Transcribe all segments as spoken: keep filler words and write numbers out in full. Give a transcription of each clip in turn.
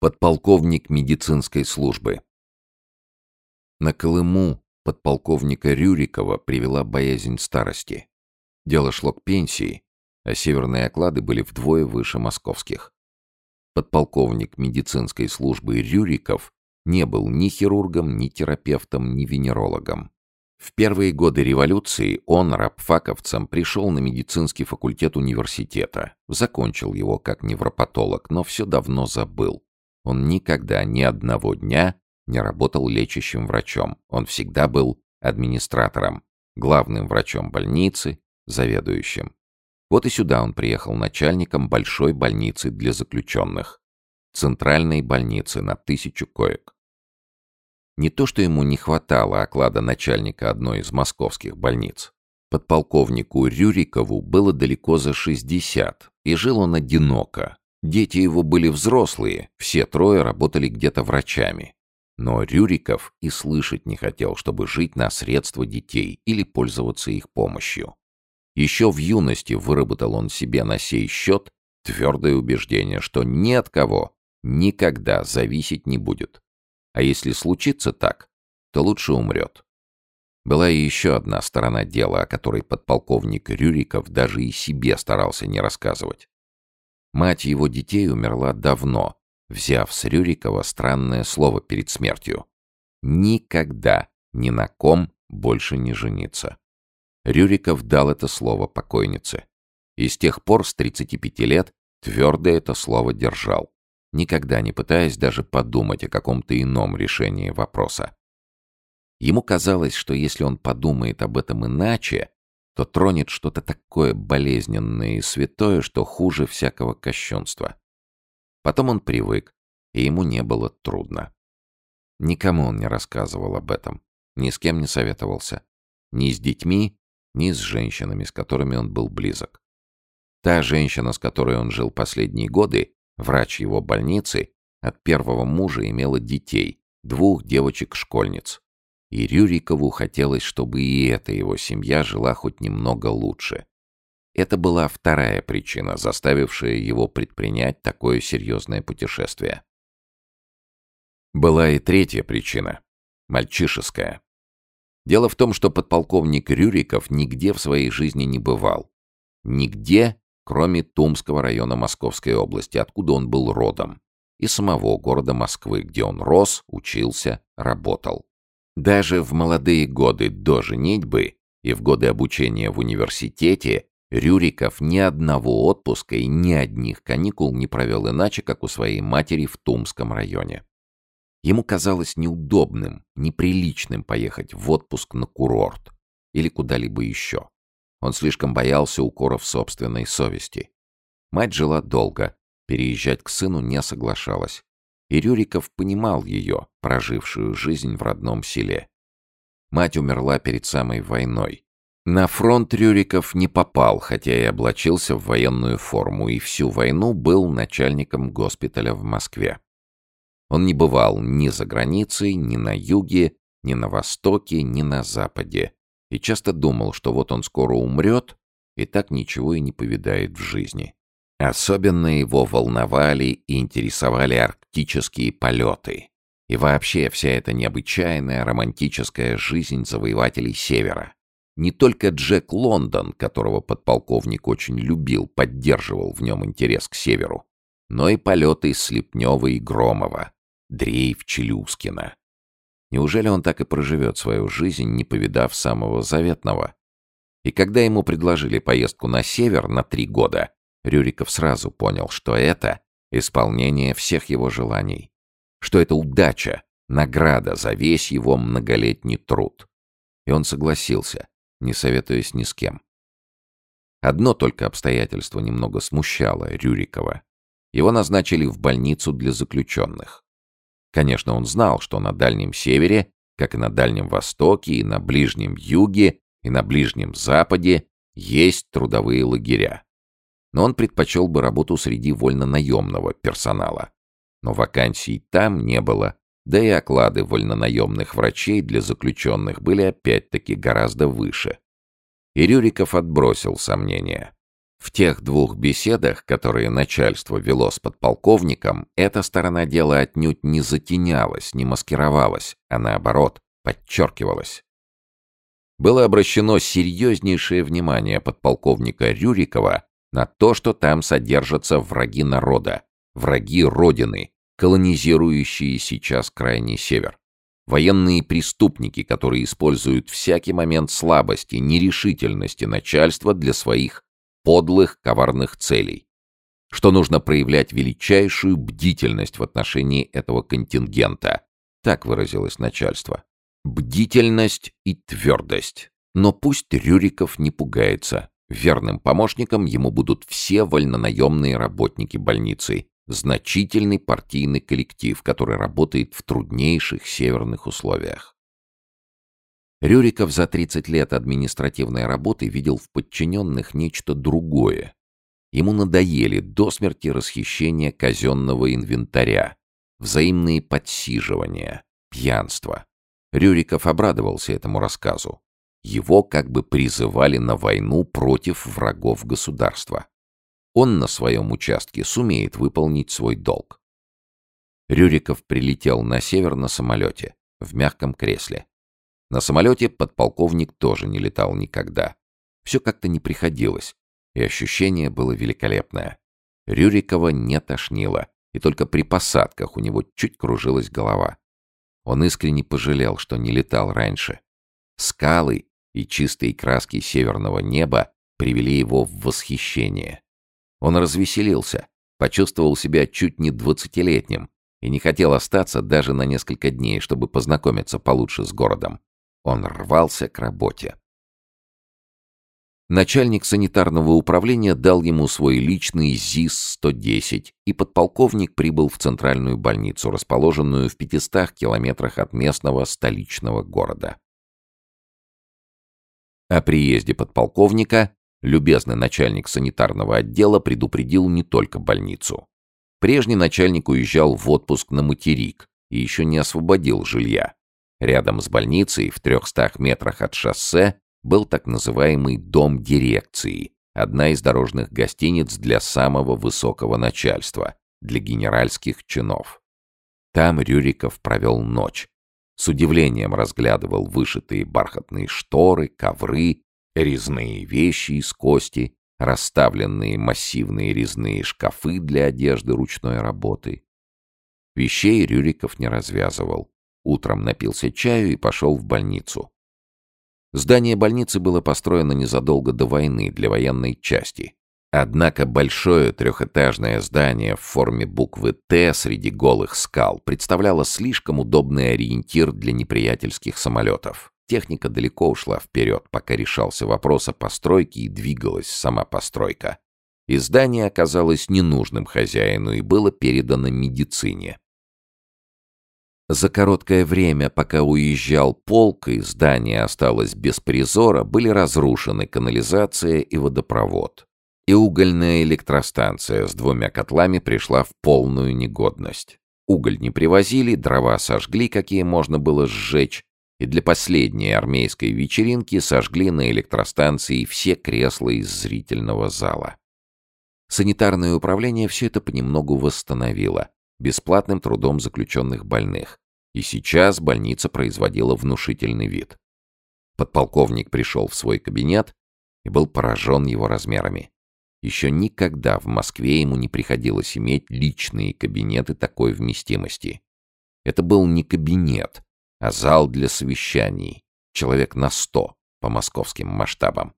Подполковник медицинской службы. На Колыму подполковника Рюрикова привела боязнь старости. Дело шло к пенсии, а северные оклады были вдвое выше московских. Подполковник медицинской службы Рюриков не был ни хирургом, ни терапевтом, ни венерологом. В первые годы революции он, рабфаковцем, пришел на медицинский факультет университета, закончил его как невропатолог, но все давно забыл. Он никогда ни одного дня не работал лечащим врачом. Он всегда был администратором, главным врачом больницы, заведующим. Вот и сюда он приехал начальником большой больницы для заключенных. Центральной больницы на тысячу коек. Не то, что ему не хватало оклада начальника одной из московских больниц. Подполковнику Рюрикову было далеко за шестьдесят, и жил он одиноко. Дети его были взрослые, все трое работали где-то врачами. Но Рюриков и слышать не хотел, чтобы жить на средства детей или пользоваться их помощью. Еще в юности выработал он себе на сей счет твердое убеждение, что ни от кого никогда зависеть не будет. А если случится так, то лучше умрет. Была и еще одна сторона дела, о которой подполковник Рюриков даже и себе старался не рассказывать. Мать его детей умерла давно, взяв с Рюрикова странное слово перед смертью. Никогда ни на ком больше не жениться. Рюриков дал это слово покойнице. И с тех пор, с тридцати пяти лет, твердо это слово держал, никогда не пытаясь даже подумать о каком-то ином решении вопроса. Ему казалось, что если он подумает об этом иначе, то тронет что-то такое болезненное и святое, что хуже всякого кощунства. Потом он привык, и ему не было трудно. Никому он не рассказывал об этом, ни с кем не советовался, ни с детьми, ни с женщинами, с которыми он был близок. Та женщина, с которой он жил последние годы, врач его больницы, от первого мужа имела детей, двух девочек-школьниц. И Рюрикову хотелось, чтобы и эта его семья жила хоть немного лучше. Это была вторая причина, заставившая его предпринять такое серьезное путешествие. Была и третья причина, мальчишеская. Дело в том, что подполковник Рюриков нигде в своей жизни не бывал. Нигде, кроме Тумского района Московской области, откуда он был родом, и самого города Москвы, где он рос, учился, работал. Даже в молодые годы до женитьбы и в годы обучения в университете Рюриков ни одного отпуска и ни одних каникул не провел иначе, как у своей матери в Тумском районе. Ему казалось неудобным, неприличным поехать в отпуск на курорт или куда-либо еще. Он слишком боялся укоров собственной совести. Мать жила долго, переезжать к сыну не соглашалась. И Рюриков понимал ее, прожившую жизнь в родном селе. Мать умерла перед самой войной. На фронт Рюриков не попал, хотя и облачился в военную форму, и всю войну был начальником госпиталя в Москве. Он не бывал ни за границей, ни на юге, ни на востоке, ни на западе, и часто думал, что вот он скоро умрет, и так ничего и не повидает в жизни. Особенно его волновали и интересовали арктические полеты и вообще вся эта необычайная романтическая жизнь завоевателей Севера. Не только Джек Лондон, которого подполковник очень любил, поддерживал в нем интерес к Северу, но и полеты Слепнева и Громова, дрейф Челюскина. Неужели он так и проживет свою жизнь, не повидав самого заветного? И когда ему предложили поездку на Север на три года, Рюриков сразу понял, что это исполнение всех его желаний, что это удача, награда за весь его многолетний труд. И он согласился, не советуясь ни с кем. Одно только обстоятельство немного смущало Рюрикова. Его назначили в больницу для заключенных. Конечно, он знал, что на Дальнем Севере, как и на Дальнем Востоке, и на Ближнем Юге, и на Ближнем Западе есть трудовые лагеря. Но он предпочел бы работу среди вольнонаемного персонала. Но вакансий там не было, да и оклады вольнонаемных врачей для заключенных были опять-таки гораздо выше. И Рюриков отбросил сомнения. В тех двух беседах, которые начальство вело с подполковником, эта сторона дела отнюдь не затенялась, не маскировалась, а наоборот, подчеркивалась. Было обращено серьезнейшее внимание подполковника Рюрикова на то, что там содержатся враги народа, враги Родины, колонизирующие сейчас крайний север. Военные преступники, которые используют всякий момент слабости, нерешительности начальства для своих подлых, коварных целей. Что нужно проявлять величайшую бдительность в отношении этого контингента. Так выразилось начальство. Бдительность и твердость. Но пусть Рюриков не пугается. Верным помощником ему будут все вольнонаемные работники больницы. Значительный партийный коллектив, который работает в труднейших северных условиях. Рюриков за тридцать лет административной работы видел в подчиненных нечто другое. Ему надоели до смерти расхищение казенного инвентаря, взаимные подсиживания, пьянство. Рюриков обрадовался этому рассказу. Его как бы призывали на войну против врагов государства. Он на своем участке сумеет выполнить свой долг. Рюриков прилетел на север на самолете, в мягком кресле. На самолете подполковник тоже не летал никогда. Все как-то не приходилось, и ощущение было великолепное. Рюрикова не тошнило, и только при посадках у него чуть кружилась голова. Он искренне пожалел, что не летал раньше. Скалы и чистые краски северного неба привели его в восхищение. Он развеселился, почувствовал себя чуть не двадцатилетним и не хотел остаться даже на несколько дней, чтобы познакомиться получше с городом. Он рвался к работе. Начальник санитарного управления дал ему свой личный ЗИС сто десять, и подполковник прибыл в центральную больницу, расположенную в пятистах километрах от местного столичного города. О приезде подполковника любезный начальник санитарного отдела предупредил не только больницу. Прежний начальник уезжал в отпуск на материк и еще не освободил жилья. Рядом с больницей, в трехстах метрах от шоссе, был так называемый дом дирекции, одна из дорожных гостиниц для самого высокого начальства, для генеральских чинов. Там Рюриков провел ночь. С удивлением разглядывал вышитые бархатные шторы, ковры, резные вещи из кости, расставленные массивные резные шкафы для одежды ручной работы. Вещей Рюриков не развязывал. Утром напился чаю и пошел в больницу. Здание больницы было построено незадолго до войны для военной части. Однако большое трехэтажное здание в форме буквы «Т» среди голых скал представляло слишком удобный ориентир для неприятельских самолетов. Техника далеко ушла вперед, пока решался вопрос о постройке и двигалась сама постройка. И здание оказалось ненужным хозяину и было передано медицине. За короткое время, пока уезжал полк и здание осталось без призора, были разрушены канализация и водопровод. И угольная электростанция с двумя котлами пришла в полную негодность. Уголь не привозили, дрова сожгли, какие можно было сжечь, и для последней армейской вечеринки сожгли на электростанции все кресла из зрительного зала. Санитарное управление все это понемногу восстановило, бесплатным трудом заключенных больных, и сейчас больница производила внушительный вид. Подполковник пришел в свой кабинет и был поражен его размерами. Еще никогда в Москве ему не приходилось иметь личные кабинеты такой вместимости. Это был не кабинет, а зал для совещаний, человек на сто по московским масштабам.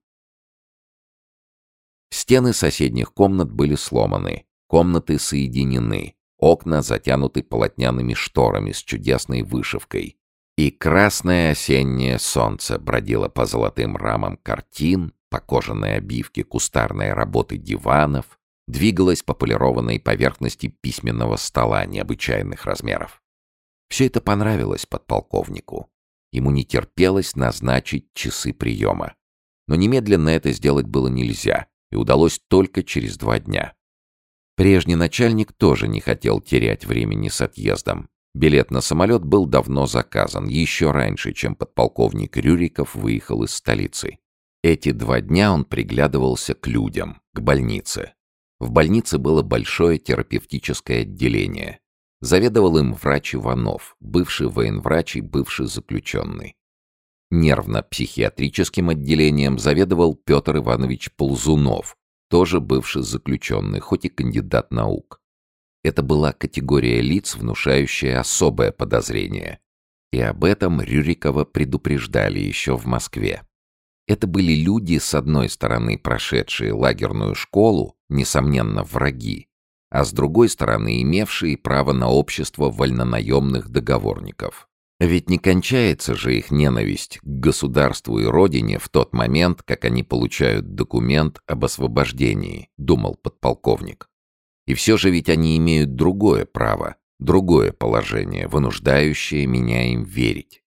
Стены соседних комнат были сломаны, комнаты соединены, окна затянуты полотняными шторами с чудесной вышивкой, и красное осеннее солнце бродило по золотым рамам картин, по кожаной обивке кустарной работы диванов, двигалось по полированной поверхности письменного стола необычайных размеров. Все это понравилось подполковнику. Ему не терпелось назначить часы приема. Но немедленно это сделать было нельзя, и удалось только через два дня. Прежний начальник тоже не хотел терять времени с отъездом. Билет на самолет был давно заказан, еще раньше, чем подполковник Рюриков выехал из столицы. Эти два дня он приглядывался к людям, к больнице. В больнице было большое терапевтическое отделение. Заведовал им врач Иванов, бывший военврач и бывший заключенный. Нервно-психиатрическим отделением заведовал Петр Иванович Ползунов, тоже бывший заключенный, хоть и кандидат наук. Это была категория лиц, внушающая особое подозрение. И об этом Рюрикова предупреждали еще в Москве. Это были люди, с одной стороны, прошедшие лагерную школу, несомненно, враги, а с другой стороны, имевшие право на общество вольнонаемных договорников. Ведь не кончается же их ненависть к государству и родине в тот момент, как они получают документ об освобождении, думал подполковник. И все же ведь они имеют другое право, другое положение, вынуждающее меня им верить.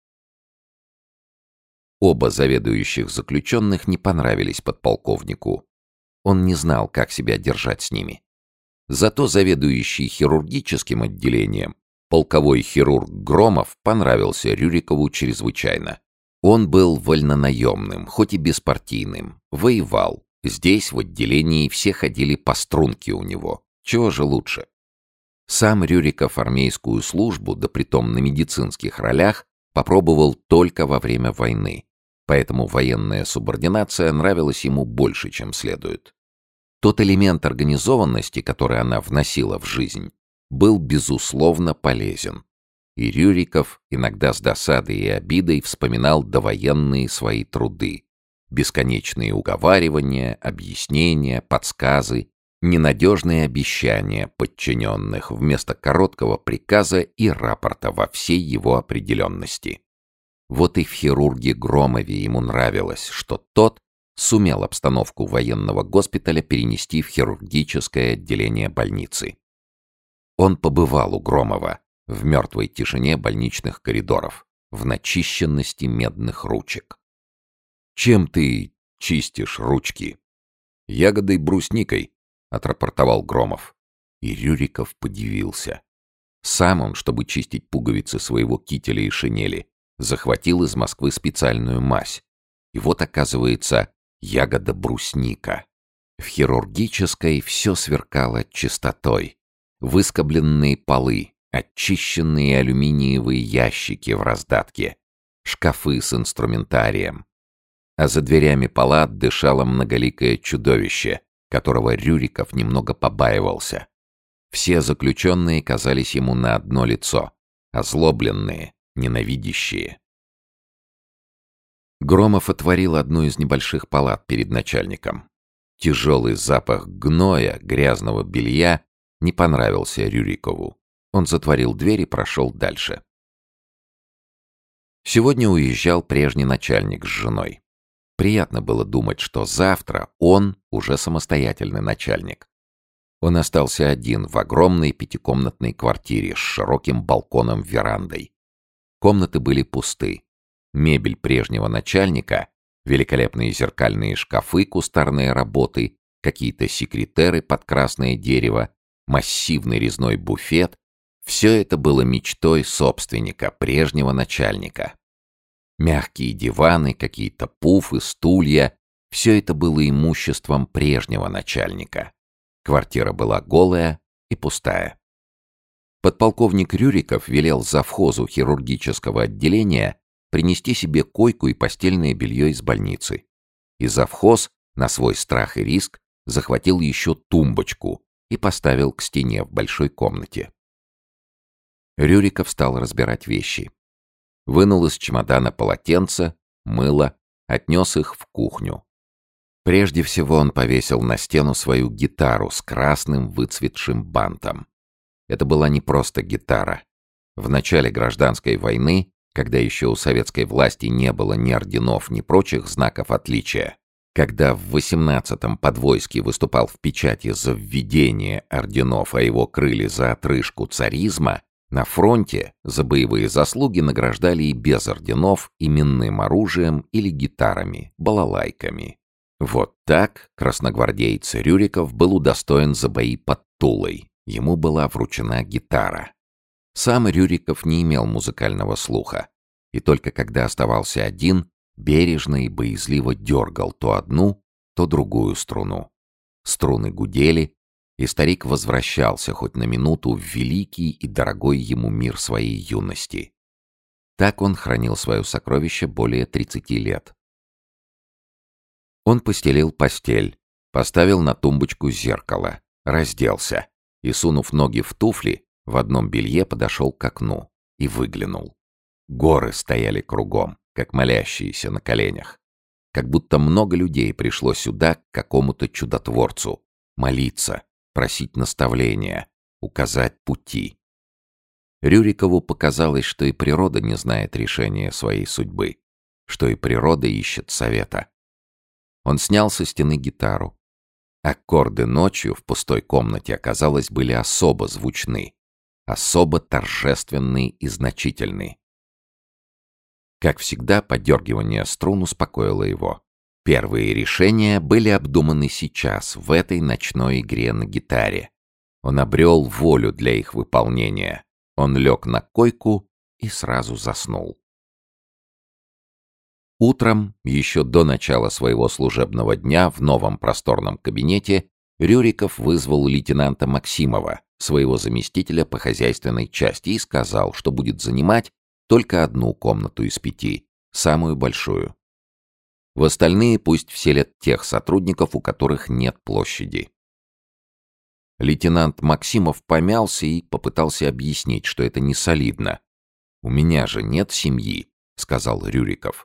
Оба заведующих заключенных не понравились подполковнику. Он не знал, как себя держать с ними. Зато заведующий хирургическим отделением, полковой хирург Громов, понравился Рюрикову чрезвычайно. Он был вольнонаемным, хоть и беспартийным, воевал. Здесь, в отделении, все ходили по струнке у него. Чего же лучше? Сам Рюриков армейскую службу, да притом на медицинских ролях, попробовал только во время войны. Поэтому военная субординация нравилась ему больше, чем следует. Тот элемент организованности, который она вносила в жизнь, был безусловно полезен. И Рюриков иногда с досадой и обидой вспоминал довоенные свои труды. Бесконечные уговаривания, объяснения, подсказы, ненадежные обещания подчиненных вместо короткого приказа и рапорта во всей его определенности. Вот и в хирурге Громове ему нравилось, что тот сумел обстановку военного госпиталя перенести в хирургическое отделение больницы. Он побывал у Громова в мертвой тишине больничных коридоров, в начищенности медных ручек. «Чем ты чистишь ручки?» «Ягодой брусникой», — отрапортовал Громов. И Рюриков подивился. Сам он, чтобы чистить пуговицы своего кителя и шинели, захватил из Москвы специальную мазь. И вот, оказывается, ягода брусника. В хирургической все сверкало чистотой. Выскобленные полы, очищенные алюминиевые ящики в раздатке, шкафы с инструментарием. А за дверями палат дышало многоликое чудовище, которого Рюриков немного побаивался. Все заключенные казались ему на одно лицо, озлобленные, ненавидящие. Громов отворил одну из небольших палат перед начальником. Тяжелый запах гноя, грязного белья не понравился Рюрикову. Он затворил дверь и прошел дальше. Сегодня уезжал прежний начальник с женой. Приятно было думать, что завтра он уже самостоятельный начальник. Он остался один в огромной пятикомнатной квартире с широким балконом-верандой. Комнаты были пусты. Мебель прежнего начальника, великолепные зеркальные шкафы кустарной работы, какие-то секретеры под красное дерево, массивный резной буфет — все это было мечтой собственника, прежнего начальника. Мягкие диваны, какие-то пуфы, стулья — все это было имуществом прежнего начальника. Квартира была голая и пустая. Подполковник Рюриков велел завхозу хирургического отделения принести себе койку и постельное белье из больницы. И завхоз, на свой страх и риск, захватил еще тумбочку и поставил к стене в большой комнате. Рюриков стал разбирать вещи. Вынул из чемодана полотенце, мыло, отнес их в кухню. Прежде всего он повесил на стену свою гитару с красным выцветшим бантом. Это была не просто гитара. В начале гражданской войны, когда еще у советской власти не было ни орденов, ни прочих знаков отличия, когда в восемнадцатом Подвойский выступал в печати за введение орденов, а его крыли за отрыжку царизма, на фронте за боевые заслуги награждали и без орденов именным оружием или гитарами, балалайками. Вот так красногвардеец Рюриков был удостоен за бои под Тулой. Ему была вручена гитара. Сам Рюриков не имел музыкального слуха. И только когда оставался один, бережно и боязливо дергал то одну, то другую струну. Струны гудели, и старик возвращался хоть на минуту в великий и дорогой ему мир своей юности. Так он хранил свое сокровище более тридцати лет. Он постелил постель, поставил на тумбочку зеркало, разделся и, сунув ноги в туфли, в одном белье подошел к окну и выглянул. Горы стояли кругом, как молящиеся на коленях. Как будто много людей пришло сюда к какому-то чудотворцу молиться, просить наставления, указать пути. Рюрикову показалось, что и природа не знает решения своей судьбы, что и природа ищет совета. Он снял со стены гитару. Аккорды ночью в пустой комнате, оказалось, были особо звучны, особо торжественны и значительны. Как всегда, подергивание струн успокоило его. Первые решения были обдуманы сейчас, в этой ночной игре на гитаре. Он обрел волю для их выполнения. Он лег на койку и сразу заснул. Утром, еще до начала своего служебного дня, в новом просторном кабинете, Рюриков вызвал лейтенанта Максимова, своего заместителя по хозяйственной части, и сказал, что будет занимать только одну комнату из пяти, самую большую. В остальные пусть вселят тех сотрудников, у которых нет площади. Лейтенант Максимов помялся и попытался объяснить, что это не солидно. «У меня же нет семьи», — сказал Рюриков.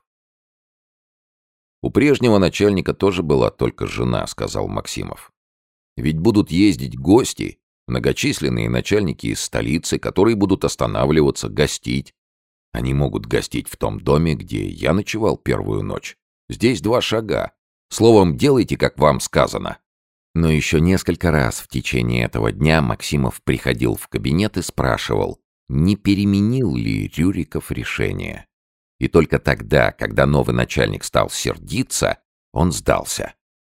«У прежнего начальника тоже была только жена», — сказал Максимов. «Ведь будут ездить гости, многочисленные начальники из столицы, которые будут останавливаться, гостить. Они могут гостить в том доме, где я ночевал первую ночь. Здесь два шага. Словом, делайте, как вам сказано». Но еще несколько раз в течение этого дня Максимов приходил в кабинет и спрашивал, не переменил ли Рюриков решение. И только тогда, когда новый начальник стал сердиться, он сдался.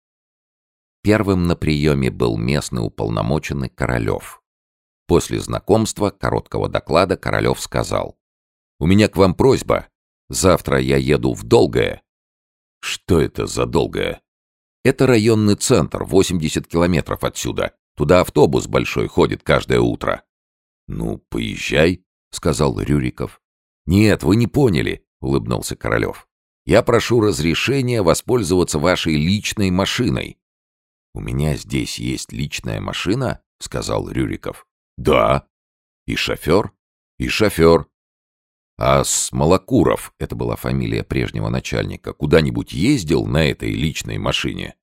Первым на приеме был местный уполномоченный Королев. После знакомства, короткого доклада, Королев сказал: «У меня к вам просьба. Завтра я еду в Долгое». «Что это за Долгое?» «Это районный центр, восемьдесят километров отсюда. Туда автобус большой ходит каждое утро». «Ну, поезжай», — сказал Рюриков. «Нет, вы не поняли», — улыбнулся Королев. «Я прошу разрешения воспользоваться вашей личной машиной». «У меня здесь есть личная машина?» — сказал Рюриков. «Да». «И шофер?» «И шофер». «А Смолокуров, это была фамилия прежнего начальника, куда-нибудь ездил на этой личной машине?»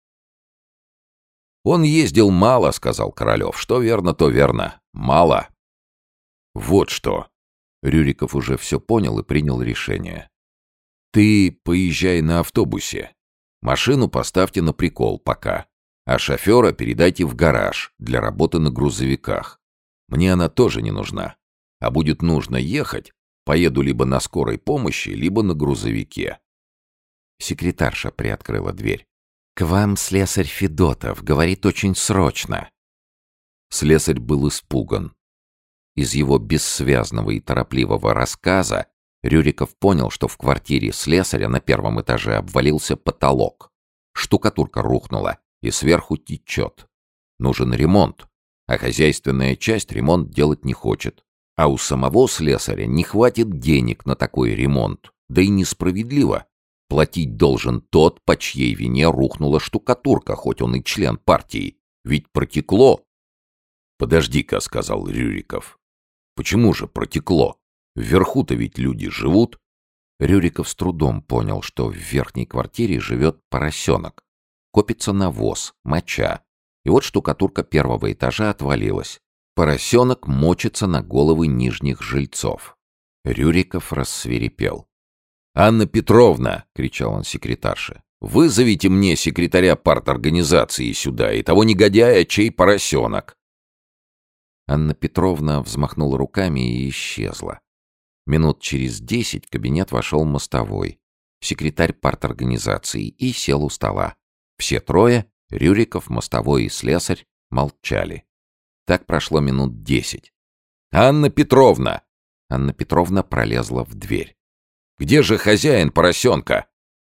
«Он ездил мало», — сказал Королев. «Что верно, то верно. Мало». «Вот что». Рюриков уже все понял и принял решение. «Ты поезжай на автобусе. Машину поставьте на прикол пока, а шофера передайте в гараж для работы на грузовиках. Мне она тоже не нужна. А будет нужно ехать, поеду либо на скорой помощи, либо на грузовике». Секретарша приоткрыла дверь. «К вам слесарь Федотов, говорит, очень срочно». Слесарь был испуган. Из его бессвязного и торопливого рассказа Рюриков понял, что в квартире слесаря на первом этаже обвалился потолок. Штукатурка рухнула, и сверху течет. Нужен ремонт, а хозяйственная часть ремонт делать не хочет. А у самого слесаря не хватит денег на такой ремонт, да и несправедливо. Платить должен тот, по чьей вине рухнула штукатурка, хоть он и член партии. Ведь протекло. «Подожди-ка», — сказал Рюриков. «Почему же протекло? Вверху-то ведь люди живут». Рюриков с трудом понял, что в верхней квартире живет поросенок. Копится навоз, моча. И вот штукатурка первого этажа отвалилась. Поросенок мочится на головы нижних жильцов. Рюриков рассвирепел. «Анна Петровна!» — кричал он секретарше. «Вызовите мне секретаря парторганизации сюда и того негодяя, чей поросенок!» Анна Петровна взмахнула руками и исчезла. Минут через десять в кабинет вошел мостовой, секретарь парторганизации, и сел у стола. Все трое, Рюриков, мостовой и слесарь, молчали. Так прошло минут десять. «Анна Петровна!» Анна Петровна пролезла в дверь. «Где же хозяин поросенка?»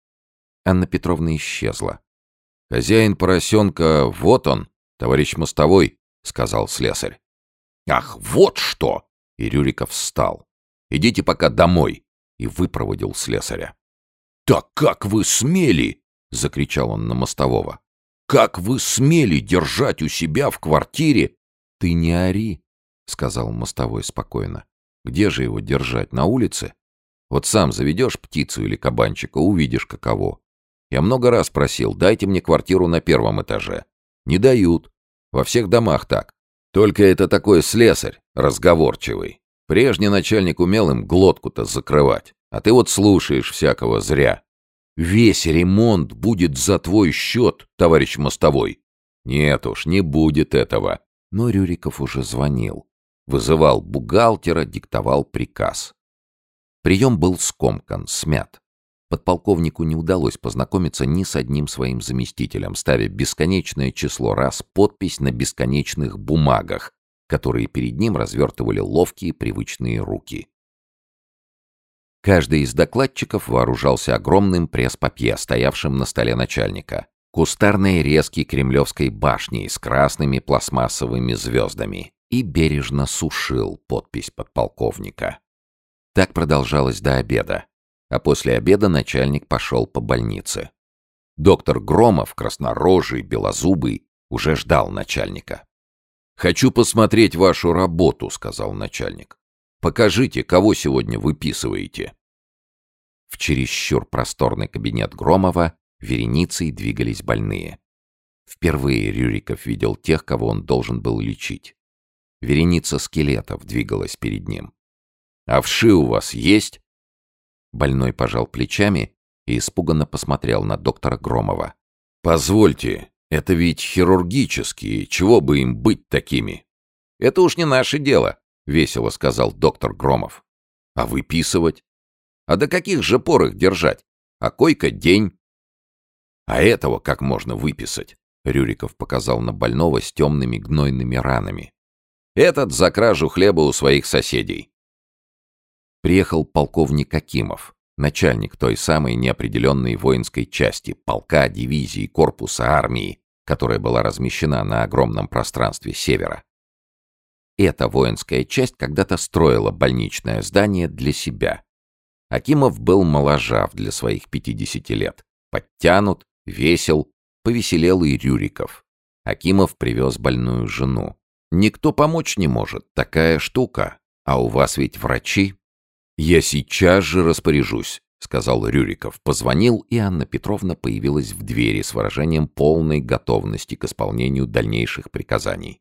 Анна Петровна исчезла. «Хозяин поросенка, вот он, товарищ мостовой», — сказал слесарь. «Ах, вот что!» — и Рюриков встал. «Идите пока домой», — и выпроводил слесаря. «Так как вы смели!» — закричал он на мостового. «Как вы смели держать у себя в квартире?» «Ты не ори», — сказал мостовой спокойно. «Где же его держать, на улице? Вот сам заведешь птицу или кабанчика, увидишь каково. Я много раз просил, дайте мне квартиру на первом этаже. Не дают. Во всех домах так. Только это такой слесарь, разговорчивый. Прежний начальник умел им глотку-то закрывать. А ты вот слушаешь всякого зря. Весь ремонт будет за твой счет, товарищ мостовой». «Нет уж, не будет этого». Но Рюриков уже звонил. Вызывал бухгалтера, диктовал приказ. Прием был скомкан, смят. Подполковнику не удалось познакомиться ни с одним своим заместителем, ставя бесконечное число раз подпись на бесконечных бумагах, которые перед ним развертывали ловкие привычные руки. Каждый из докладчиков вооружался огромным пресс-папье, стоявшим на столе начальника, кустарной резки кремлевской башни с красными пластмассовыми звездами, и бережно сушил подпись подполковника. Так продолжалось до обеда, а после обеда начальник пошел по больнице. Доктор Громов, краснорожий, белозубый, уже ждал начальника. «Хочу посмотреть вашу работу», — сказал начальник. «Покажите, кого сегодня выписываете». В чересчур просторный кабинет Громова вереницей двигались больные. Впервые Рюриков видел тех, кого он должен был лечить. Вереница скелетов двигалась перед ним. «А вши у вас есть?» Больной пожал плечами и испуганно посмотрел на доктора Громова. «Позвольте, это ведь хирургические, чего бы им быть такими?» «Это уж не наше дело», — весело сказал доктор Громов. «А выписывать? А до каких же пор их держать? А койка день». «А этого как можно выписать?» — Рюриков показал на больного с темными гнойными ранами. «Этот за кражу хлеба у своих соседей». Приехал полковник Акимов, начальник той самой неопределенной воинской части, полка, дивизии, корпуса, армии, которая была размещена на огромном пространстве севера. Эта воинская часть когда-то строила больничное здание для себя. Акимов был моложав для своих пятидесяти лет, подтянут, весел, повеселел и Рюриков. Акимов привез больную жену. «Никто помочь не может, такая штука. А у вас ведь врачи?» «Я сейчас же распоряжусь», — сказал Рюриков. Позвонил, и Анна Петровна появилась в двери с выражением полной готовности к исполнению дальнейших приказаний.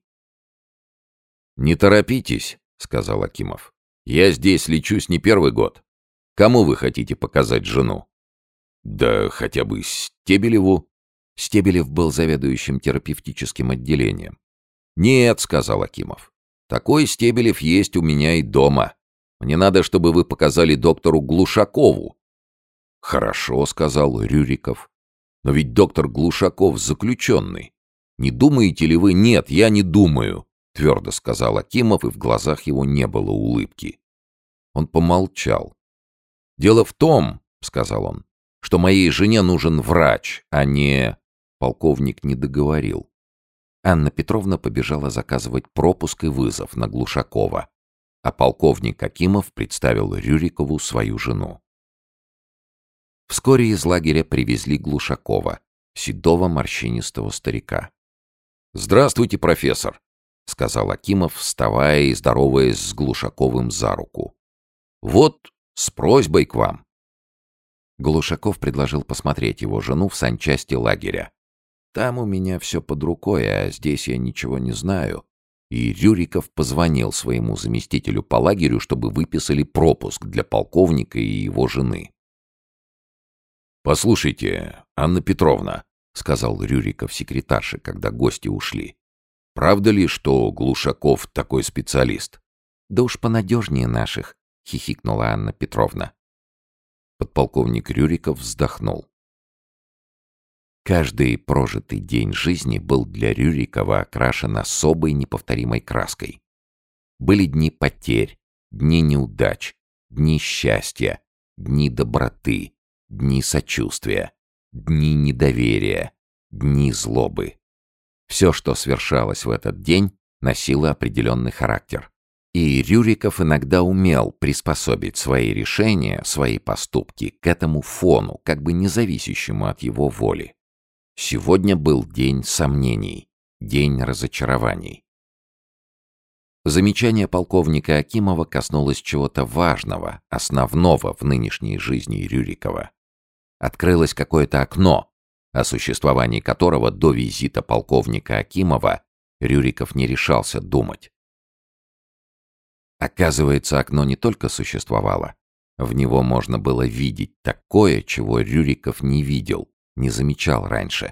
«Не торопитесь», — сказал Акимов. «Я здесь лечусь не первый год. Кому вы хотите показать жену?» «Да хотя бы Стебелеву». Стебелев был заведующим терапевтическим отделением. «Нет», — сказал Акимов. «Такой Стебелев есть у меня и дома. Мне надо, чтобы вы показали доктору Глушакову». «Хорошо», — сказал Рюриков. «Но ведь доктор Глушаков заключенный. Не думаете ли вы?» «Нет, я не думаю», — твердо сказал Акимов, и в глазах его не было улыбки. Он помолчал. «Дело в том, — сказал он, — что моей жене нужен врач, а не...» Полковник не договорил. Анна Петровна побежала заказывать пропуск и вызов на Глушакова, а полковник Акимов представил Рюрикову свою жену. Вскоре из лагеря привезли Глушакова, седого морщинистого старика. «Здравствуйте, профессор», — сказал Акимов, вставая и здороваясь с Глушаковым за руку. «Вот с просьбой к вам». Глушаков предложил посмотреть его жену в санчасти лагеря. «Там у меня все под рукой, а здесь я ничего не знаю». И Рюриков позвонил своему заместителю по лагерю, чтобы выписали пропуск для полковника и его жены. «Послушайте, Анна Петровна», — сказал Рюриков секретарше, когда гости ушли, — «правда ли, что Глушаков такой специалист?» «Да уж понадежнее наших», — хихикнула Анна Петровна. Подполковник Рюриков вздохнул. Каждый прожитый день жизни был для Рюрикова окрашен особой неповторимой краской. Были дни потерь, дни неудач, дни счастья, дни доброты, дни сочувствия, дни недоверия, дни злобы. Все, что свершалось в этот день, носило определенный характер. И Рюриков иногда умел приспособить свои решения, свои поступки к этому фону, как бы независящему от его воли. Сегодня был день сомнений, день разочарований. Замечание полковника Акимова коснулось чего-то важного, основного в нынешней жизни Рюрикова. Открылось какое-то окно, о существовании которого до визита полковника Акимова Рюриков не решался думать. Оказывается, окно не только существовало, в него можно было видеть такое, чего Рюриков не видел, не замечал раньше.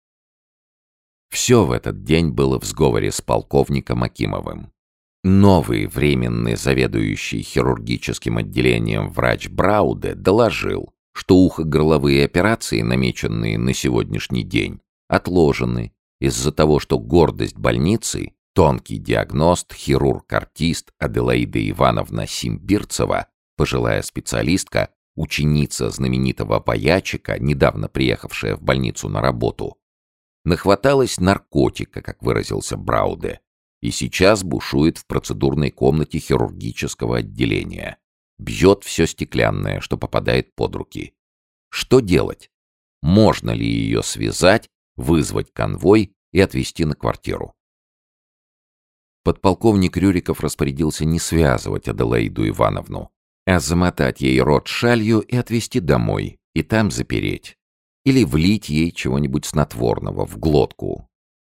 Все в этот день было в сговоре с полковником Акимовым. Новый временный заведующий хирургическим отделением врач Брауде доложил, что ухо-горловые операции, намеченные на сегодняшний день, отложены из-за того, что гордость больницы, тонкий диагност, хирург-артист Аделаида Ивановна Симбирцева, пожилая специалистка, ученица знаменитого боячика, недавно приехавшая в больницу на работу, нахваталась наркотика, как выразился Брауде, и сейчас бушует в процедурной комнате хирургического отделения. Бьет все стеклянное, что попадает под руки. Что делать? Можно ли ее связать, вызвать конвой и отвезти на квартиру? Подполковник Рюриков распорядился не связывать Аделаиду Ивановну, а замотать ей рот шалью и отвезти домой, и там запереть. Или влить ей чего-нибудь снотворного в глотку.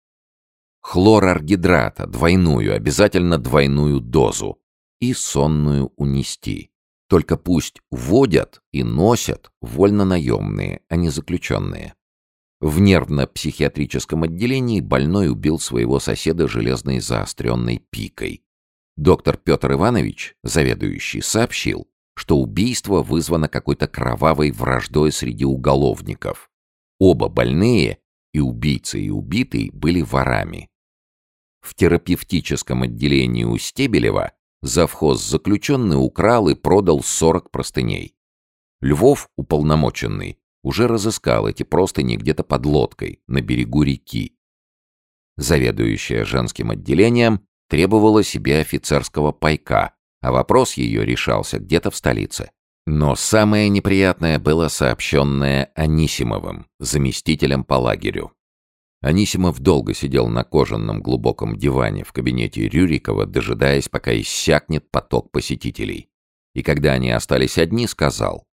Хлораргидрата, двойную, обязательно двойную дозу, и сонную унести. Только пусть водят и носят вольнонаемные, а не заключенные. В нервно-психиатрическом отделении больной убил своего соседа железной заостренной пикой. Доктор Петр Иванович, заведующий, сообщил, что убийство вызвано какой-то кровавой враждой среди уголовников. Оба больные, и убийца, и убитый, были ворами. В терапевтическом отделении у Стебелева завхоз заключенный украл и продал сорок простыней. Львов, уполномоченный, уже разыскал эти простыни где-то под лодкой, на берегу реки. Заведующая женским отделением требовала себе офицерского пайка, а вопрос ее решался где-то в столице. Но самое неприятное было сообщенное Анисимовым, заместителем по лагерю. Анисимов долго сидел на кожаном глубоком диване в кабинете Рюрикова, дожидаясь, пока иссякнет поток посетителей. И когда они остались одни, сказал: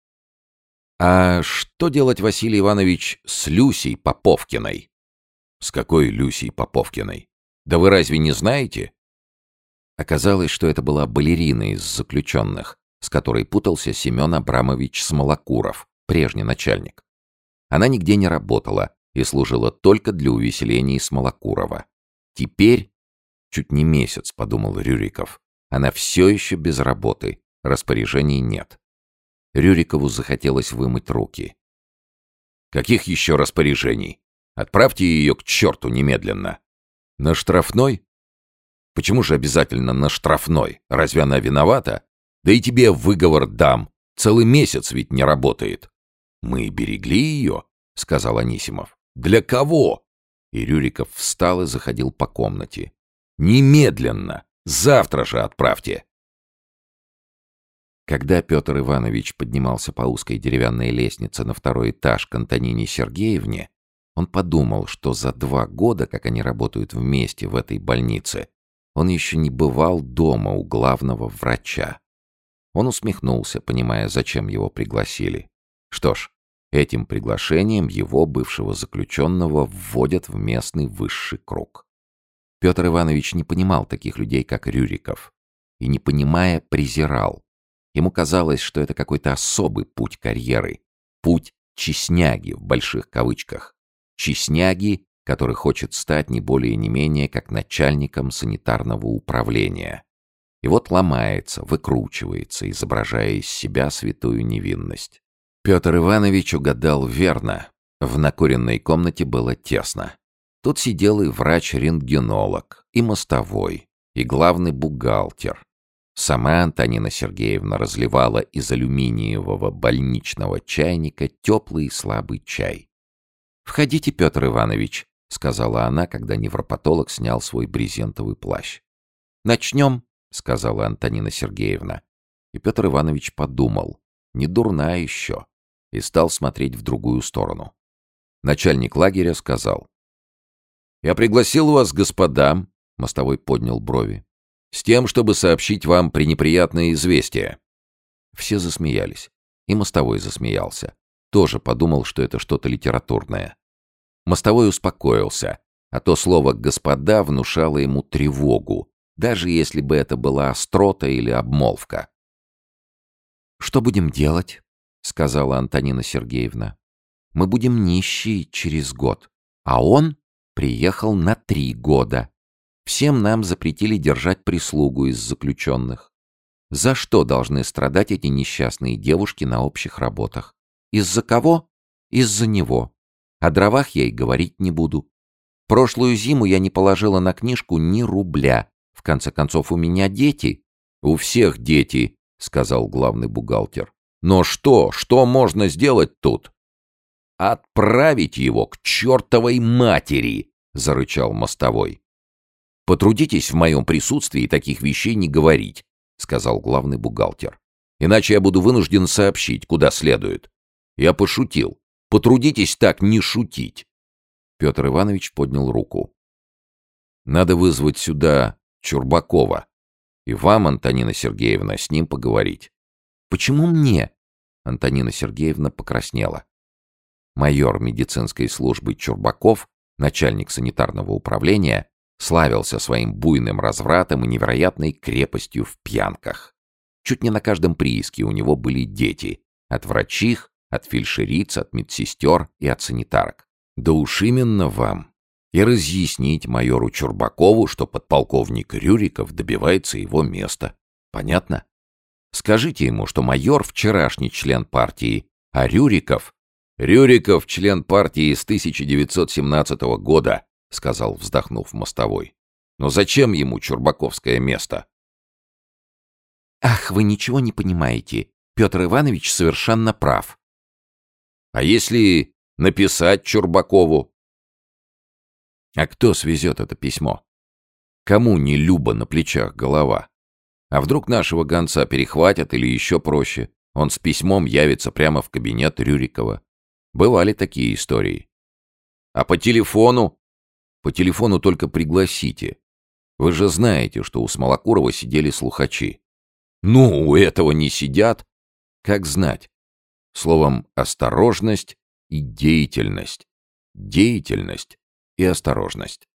«А что делать, Василий Иванович, с Люсей Поповкиной?» «С какой Люсей Поповкиной? Да вы разве не знаете?» Оказалось, что это была балерина из заключенных, с которой путался Семен Абрамович Смолокуров, прежний начальник. Она нигде не работала и служила только для увеселений Смолокурова. Теперь, чуть не месяц, подумал Рюриков, она все еще без работы, распоряжений нет. Рюрикову захотелось вымыть руки. «Каких еще распоряжений? Отправьте ее к черту немедленно!» «На штрафной?» «Почему же обязательно на штрафной? Разве она виновата? Да и тебе выговор дам. Целый месяц ведь не работает». «Мы берегли ее», — сказал Анисимов. «Для кого?» И Рюриков встал и заходил по комнате. «Немедленно! Завтра же отправьте!» Когда Петр Иванович поднимался по узкой деревянной лестнице на второй этаж к Антонине Сергеевне, он подумал, что за два года, как они работают вместе в этой больнице, он еще не бывал дома у главного врача. Он усмехнулся, понимая, зачем его пригласили. Что ж, этим приглашением его, бывшего заключенного, вводят в местный высший круг. Петр Иванович не понимал таких людей, как Рюриков, и, не понимая, презирал. Ему казалось, что это какой-то особый путь карьеры, путь честняги в больших кавычках. Честняги, который хочет стать не более не менее как начальником санитарного управления. И вот ломается, выкручивается, изображая из себя святую невинность. Петр Иванович угадал верно. В накуренной комнате было тесно. Тут сидел и врач-рентгенолог, и мостовой, и главный бухгалтер. Сама Антонина Сергеевна разливала из алюминиевого больничного чайника теплый и слабый чай. «Входите, Петр Иванович», — сказала она, когда невропатолог снял свой брезентовый плащ. «Начнем», — сказала Антонина Сергеевна. И Петр Иванович подумал, не дурна еще, и стал смотреть в другую сторону. Начальник лагеря сказал: «Я пригласил вас, господа», — мостовой поднял брови, «с тем, чтобы сообщить вам пренеприятное известие». Все засмеялись, и мостовой засмеялся. Тоже подумал, что это что-то литературное. Мостовой успокоился, а то слово «господа» внушало ему тревогу, даже если бы это была острота или обмолвка. «Что будем делать?» — сказала Антонина Сергеевна. «Мы будем нищие через год, а он приехал на три года. Всем нам запретили держать прислугу из заключенных. За что должны страдать эти несчастные девушки на общих работах? Из-за кого? Из-за него. О дровах я и говорить не буду. Прошлую зиму я не положила на книжку ни рубля. В конце концов, у меня дети». «У всех дети», — сказал главный бухгалтер. «Но что, что можно сделать тут?» «Отправить его к чертовой матери!» — зарычал мостовой. «Потрудитесь в моем присутствии таких вещей не говорить», — сказал главный бухгалтер. «Иначе я буду вынужден сообщить, куда следует. Я пошутил. Потрудитесь так не шутить». Петр Иванович поднял руку. «Надо вызвать сюда Чурбакова. И вам, Антонина Сергеевна, с ним поговорить». «Почему мне?» — Антонина Сергеевна покраснела. Майор медицинской службы Чурбаков, начальник санитарного управления, славился своим буйным развратом и невероятной крепостью в пьянках. Чуть не на каждом прииске у него были дети. От врачих, от фельдшериц, от медсестер и от санитарок. Да уж именно вам и разъяснить майору Чурбакову, что подполковник Рюриков добивается его места. Понятно? Скажите ему, что майор вчерашний член партии, а Рюриков... «Рюриков — член партии с тысяча девятьсот семнадцатого года», — сказал, вздохнув мостовой. «Но зачем ему чурбаковское место?» «Ах, вы ничего не понимаете. Петр Иванович совершенно прав». «А если написать Чурбакову?» «А кто свезет это письмо? Кому не любо на плечах голова? А вдруг нашего гонца перехватят или еще проще? Он с письмом явится прямо в кабинет Рюрикова. Бывали такие истории. А по телефону? По телефону только пригласите. Вы же знаете, что у Смолокурова сидели слухачи». «Ну, у этого не сидят». «Как знать?» Словом, осторожность и деятельность. Деятельность и осторожность.